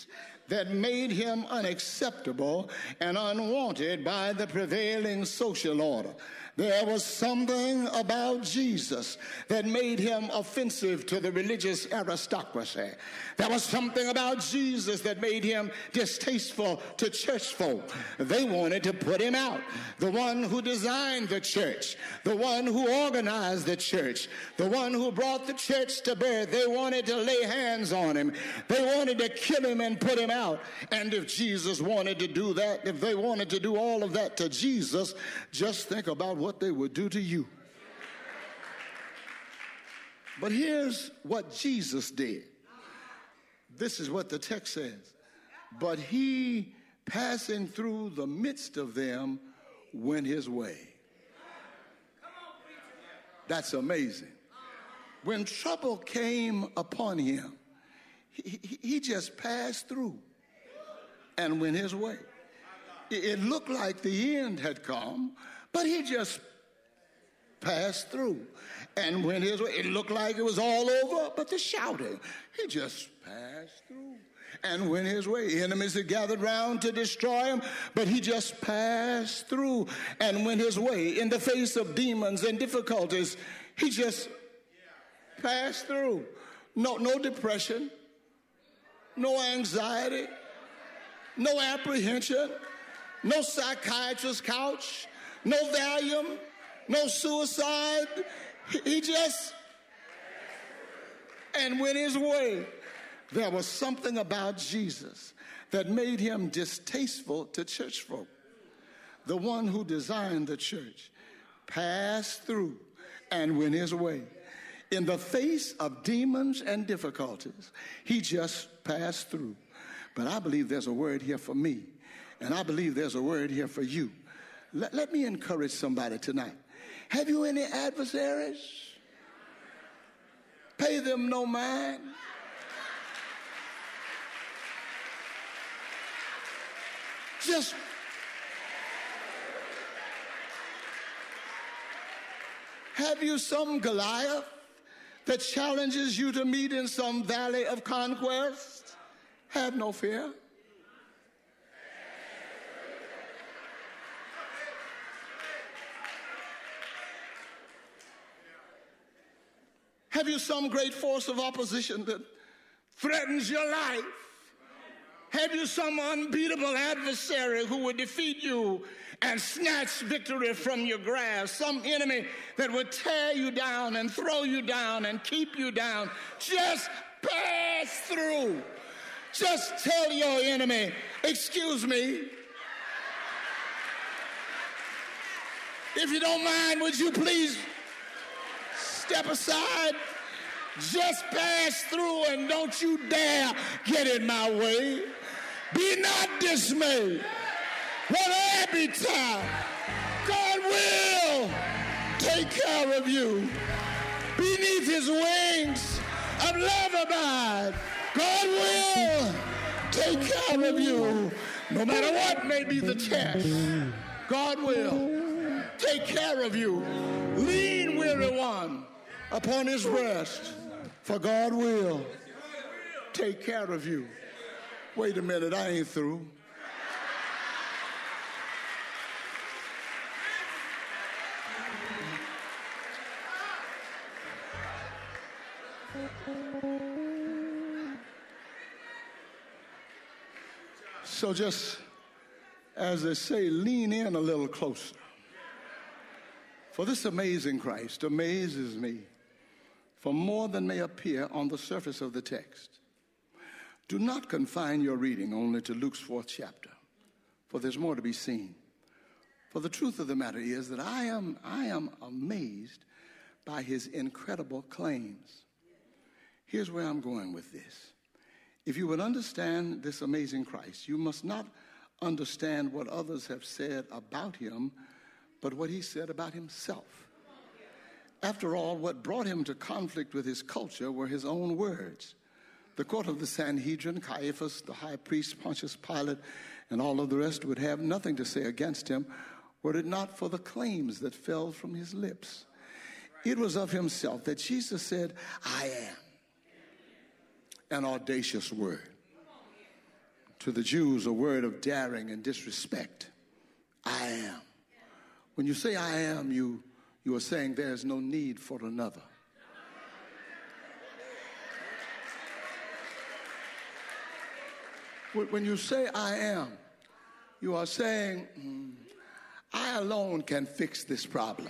that made him unacceptable and unwanted by the prevailing social order. There was something about Jesus that made him offensive to the religious aristocracy. There was something about Jesus that made him distasteful to church folk. They wanted to put him out. The one who designed the church, the one who organized the church, the one who brought the church to birth, they wanted to lay hands on him. They wanted to kill him and put him out. And if Jesus wanted to do that, if they wanted to do all of that to Jesus, just think about what they would do to you. But here's what Jesus did. This is what the text says. But he, passing through the midst of them, went his way. That's amazing. When trouble came upon him, he, he, he just passed through and went his way. It, it looked like the end had come, but he just passed through and went his way. It looked like it was all over, but the shouting, he just passed through and went his way. Enemies had gathered round to destroy him, but he just passed through and went his way. In the face of demons and difficulties, he just passed through. No, no depression, no anxiety, no apprehension, no psychiatrist's couch, no Valium, no suicide. He just, and went his way. There was something about Jesus that made him distasteful to church folk. The one who designed the church passed through and went his way. In the face of demons and difficulties, he just passed through. But I believe there's a word here for me, and I believe there's a word here for you. Let, let me encourage somebody tonight. Have you any adversaries? Pay them no mind. Just have you some Goliath that challenges you to meet in some valley of conquest? Have no fear. Have you some great force of opposition that threatens your life? Have you some unbeatable adversary who would defeat you and snatch victory from your grasp? Some enemy that would tear you down and throw you down and keep you down? Just pass through. Just tell your enemy, excuse me. If you don't mind, would you please step aside? Just pass through and don't you dare get in my way. Be not dismayed. Whatever betide, God will take care of you. Beneath his wings of love abide. God will take care of you. No matter what may be the test, God will take care of you. Lean, weary one, upon his breast, for God will take care of you. Wait a minute, I ain't through. So just, as they say, lean in a little closer. For this amazing Christ amazes me for more than may appear on the surface of the text. Do not confine your reading only to Luke's fourth chapter, for there's more to be seen. For the truth of the matter is that I am, I am amazed by his incredible claims. Here's where I'm going with this. If you would understand this amazing Christ, you must not understand what others have said about him, but what he said about himself. After all, what brought him to conflict with his culture were his own words. The court of the Sanhedrin, Caiaphas, the high priest, Pontius Pilate, and all of the rest would have nothing to say against him were it not for the claims that fell from his lips. It was of himself that Jesus said, I am. An audacious word. to the Jews a word of daring and disrespect. I am. When you say I am, you, you are saying there is no need for another. When you say I am, you are saying, mm, I alone can fix this problem.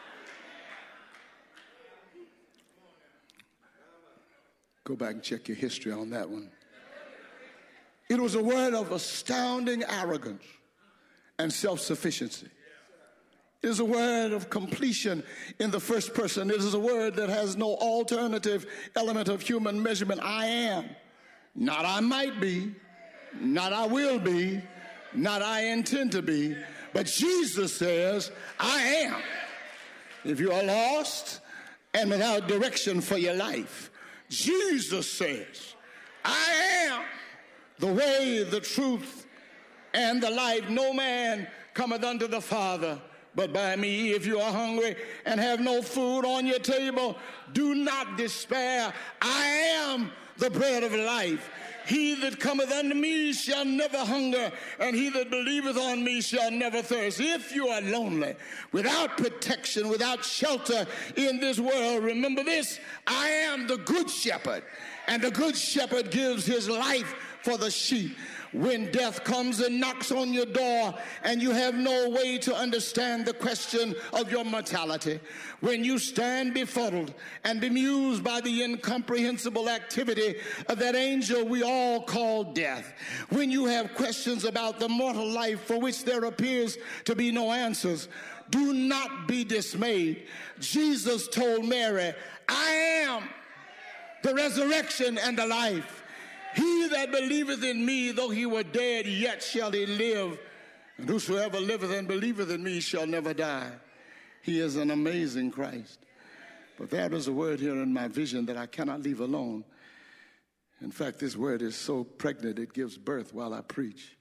Go back and check your history on that one. It was a word of astounding arrogance and self-sufficiency. It is a word of completion in the first person. It is a word that has no alternative element of human measurement. I am. Not I might be. Not I will be. Not I intend to be. But Jesus says, I am. If you are lost and without direction for your life, Jesus says, I am the way, the truth, and the life. No man cometh unto the Father but by me. If you are hungry and have no food on your table, do not despair. I am the bread of life. He that cometh unto me shall never hunger, and he that believeth on me shall never thirst. If you are lonely, without protection, without shelter in this world, remember this: I am the good shepherd, and the good shepherd gives his life for the sheep. When death comes and knocks on your door and you have no way to understand the question of your mortality, when you stand befuddled and bemused by the incomprehensible activity of that angel we all call death, when you have questions about the mortal life for which there appears to be no answers, do not be dismayed. Jesus told Mary, I am the resurrection and the life. He that believeth in me, though he were dead, yet shall he live. And whosoever liveth and believeth in me shall never die. He is an amazing Christ. But there is a word here in my vision that I cannot leave alone. In fact, this word is so pregnant it gives birth while I preach.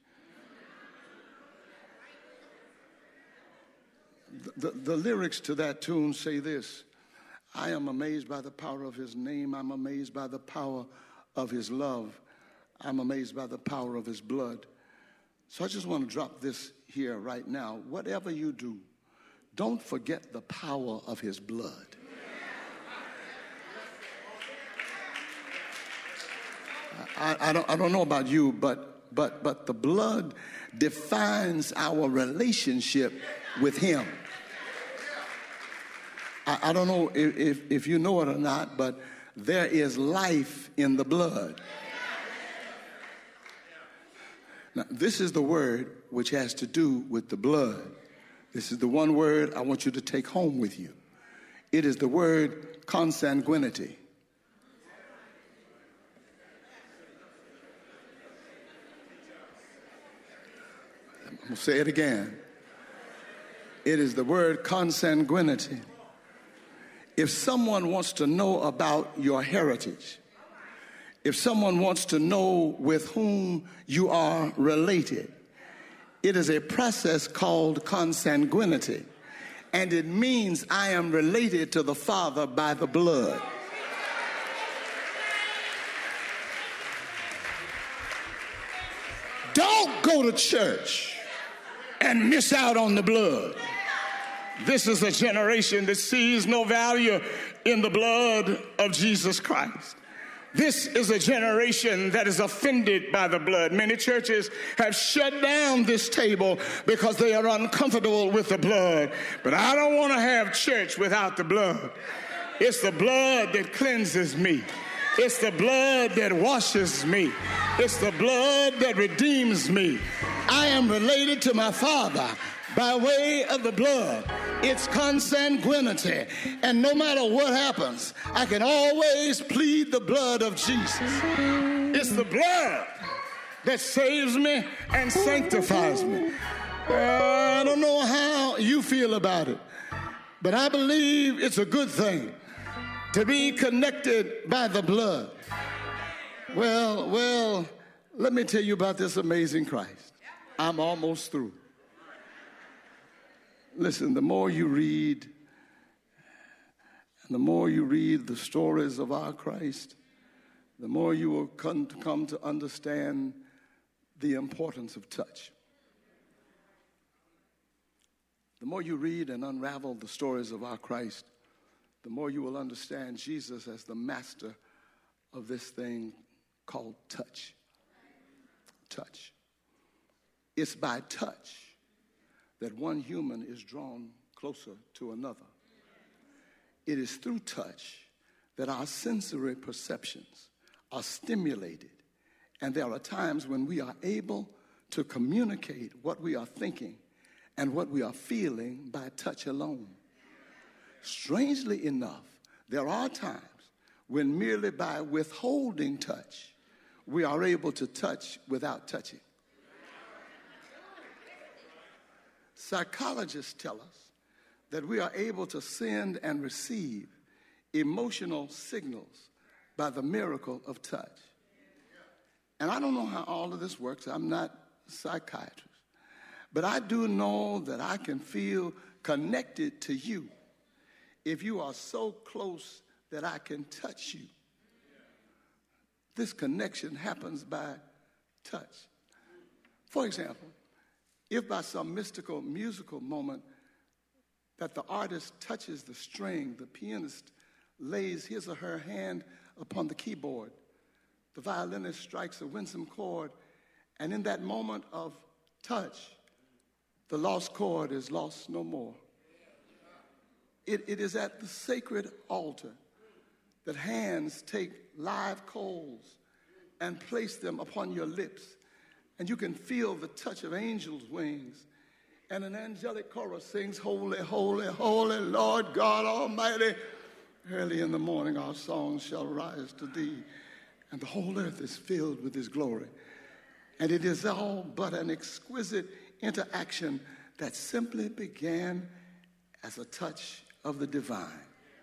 The, the, the lyrics to that tune say this: I am amazed by the power of his name. I'm amazed by the power of his love. I'm amazed by the power of his blood. So I just want to drop this here right now. Whatever you do, don't forget the power of his blood. I, I, don't, I don't know about you, but, but, but the blood defines our relationship with him. I, I don't know if, if, if you know it or not, but there is life in the blood. Now, this is the word which has to do with the blood. This is the one word I want you to take home with you. It is the word consanguinity. I'm going to say it again. It is the word consanguinity. If someone wants to know about your heritage, if someone wants to know with whom you are related, it is a process called consanguinity, and it means I am related to the Father by the blood. Don't go to church and miss out on the blood. This is a generation that sees no value in the blood of Jesus Christ. This is a generation that is offended by the blood. Many churches have shut down this table because they are uncomfortable with the blood. But I don't want to have church without the blood. It's the blood that cleanses me. It's the blood that washes me. It's the blood that redeems me. I am related to my Father by way of the blood. It's consanguinity. And no matter what happens, I can always plead the blood of Jesus. It's the blood that saves me and sanctifies me. I don't know how you feel about it, but I believe it's a good thing to be connected by the blood. Well, well, let me tell you about this amazing Christ. I'm almost through. Listen, the more you read, and the more you read the stories of our Christ, the more you will come to, come to understand the importance of touch. The more you read and unravel the stories of our Christ, the more you will understand Jesus as the master of this thing called touch. Touch. It's by touch that one human is drawn closer to another. It is through touch that our sensory perceptions are stimulated, and there are times when we are able to communicate what we are thinking and what we are feeling by touch alone. Strangely enough, there are times when merely by withholding touch, we are able to touch without touching. Psychologists tell us that we are able to send and receive emotional signals by the miracle of touch. And I don't know how all of this works. I'm not a psychiatrist. But I do know that I can feel connected to you if you are so close that I can touch you. This connection happens by touch. For example, if by some mystical musical moment that the artist touches the string, the pianist lays his or her hand upon the keyboard, the violinist strikes a winsome chord, and in that moment of touch, the lost chord is lost no more. It, it is at the sacred altar that hands take live coals and place them upon your lips, and you can feel the touch of angels' wings, and an angelic chorus sings, "Holy, holy, holy, Lord God Almighty. Early in the morning our songs shall rise to thee." And the whole earth is filled with his glory. And it is all but an exquisite interaction that simply began as a touch of the divine.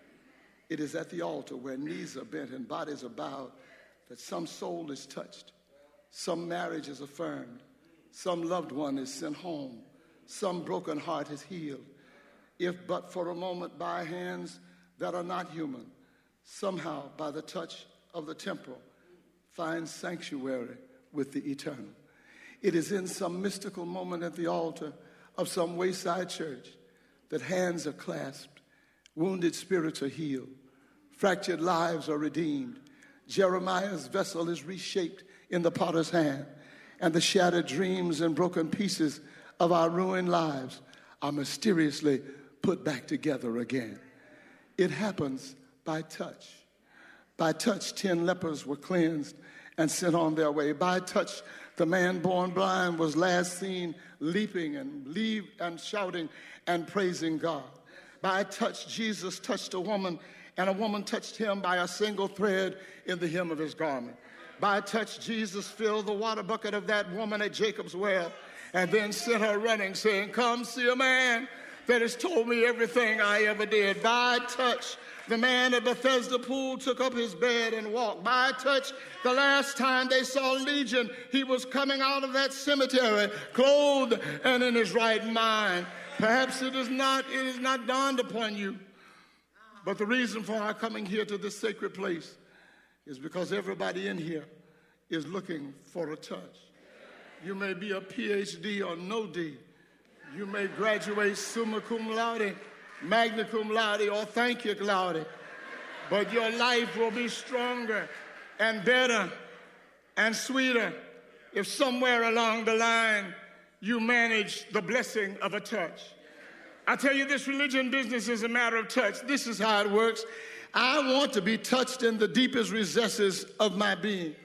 It is at the altar where knees are bent and bodies are bowed that some soul is touched, some marriage is affirmed, some loved one is sent home, some broken heart is healed, if but for a moment by hands that are not human, somehow by the touch of the temporal, finds sanctuary with the eternal. It is in some mystical moment at the altar of some wayside church that hands are clasped, wounded spirits are healed, fractured lives are redeemed, Jeremiah's vessel is reshaped in the potter's hand, and the shattered dreams and broken pieces of our ruined lives are mysteriously put back together again. It happens by touch. By touch, ten lepers were cleansed and sent on their way. By touch, the man born blind was last seen leaping and leave and shouting and praising God. By touch, Jesus touched a woman, and a woman touched him by a single thread in the hem of his garment. By touch, Jesus filled the water bucket of that woman at Jacob's well and then sent her running, saying, "Come see a man that has told me everything I ever did." By touch, the man at Bethesda pool took up his bed and walked. By touch, the last time they saw Legion, he was coming out of that cemetery, clothed and in his right mind. Perhaps it is not, it is not dawned upon you, but the reason for our coming here to this sacred place is because everybody in here is looking for a touch. You may be a P H D or no D. You may graduate summa cum laude, magna cum laude, or thank you laude. But your life will be stronger and better and sweeter if somewhere along the line you manage the blessing of a touch. I tell you, this religion business is a matter of touch. This is how it works. I want to be touched in the deepest recesses of my being.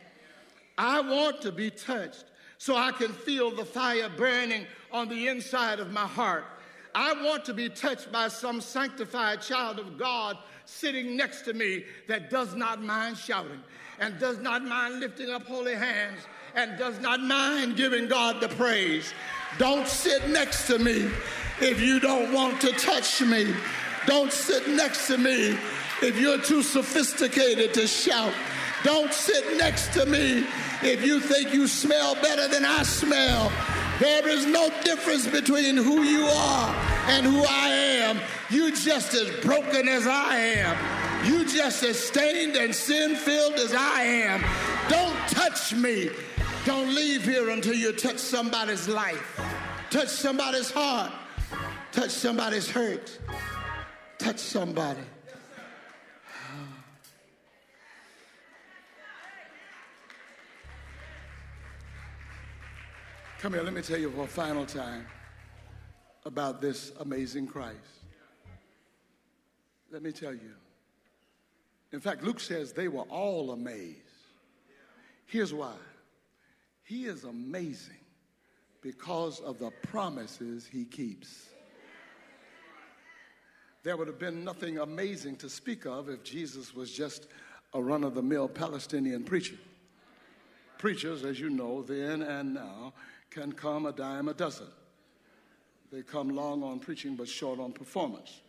I want to be touched so I can feel the fire burning on the inside of my heart. I want to be touched by some sanctified child of God sitting next to me that does not mind shouting and does not mind lifting up holy hands and does not mind giving God the praise. Don't sit next to me if you don't want to touch me. Don't sit next to me if you're too sophisticated to shout. Don't sit next to me if you think you smell better than I smell. There is no difference between who you are and who I am. You're just as broken as I am. You're just as stained and sin-filled as I am. Don't touch me. Don't leave here until you touch somebody's life, touch somebody's heart, touch somebody's hurt, touch somebody. Come here, let me tell you for a final time about this amazing Christ. Let me tell you. In fact, Luke says they were all amazed. Here's why. He is amazing because of the promises he keeps. There would have been nothing amazing to speak of if Jesus was just a run-of-the-mill Palestinian preacher. Preachers, as you know, then and now, can come a dime a dozen. They come long on preaching but short on performance.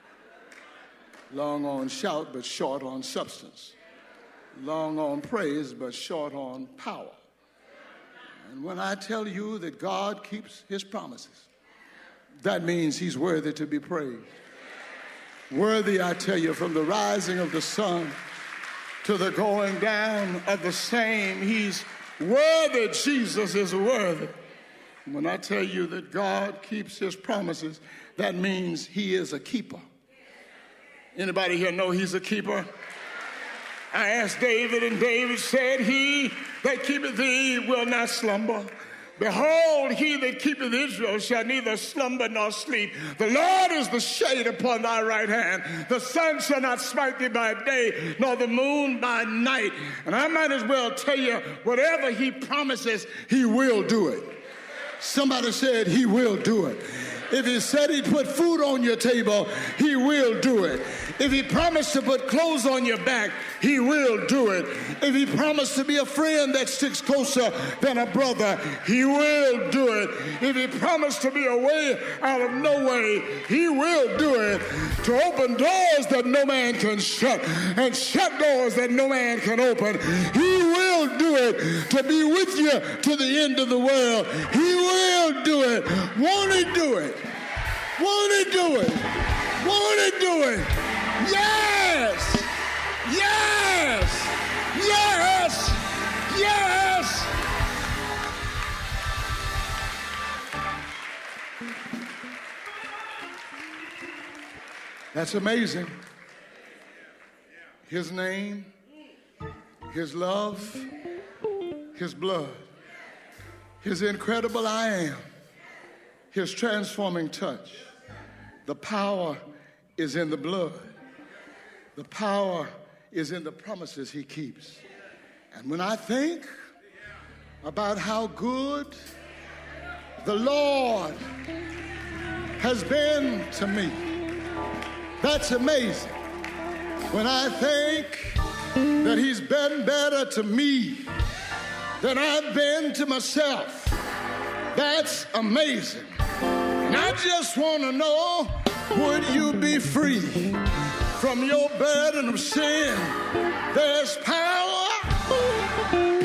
Long on shout but short on substance. Long on praise but short on power. And when I tell you that God keeps his promises, that means he's worthy to be praised. Worthy, I tell you, from the rising of the sun to the going down of the same. He's worthy. Jesus is worthy. When I tell you that God keeps his promises, that means he is a keeper. Anybody here know he's a keeper? I asked David, and David said, he that keepeth thee will not slumber. Behold, he that keepeth Israel shall neither slumber nor sleep. The Lord is the shade upon thy right hand. The sun shall not smite thee by day, nor the moon by night. And I might as well tell you, whatever he promises, he will do it. Somebody said he will do it. If he said he'd put food on your table, he will do it. If he promised to put clothes on your back, he will do it. If he promised to be a friend that sticks closer than a brother, he will do it. If he promised to be a way out of no way, he will do it. To open doors that no man can shut and shut doors that no man can open, he will do it. To be with you to the end of the world, he will do it. Won't he do it? Won't he do it? Won't he do it? Yes! Yes! Yes! Yes! That's amazing. His name, his love, his blood, his incredible I am, his transforming touch. The power is in the blood. The power is in the promises he keeps. And when I think about how good the Lord has been to me, that's amazing. When I think that he's been better to me than I've been to myself, that's amazing. And I just want to know, would you be free from your burden of sin? There's power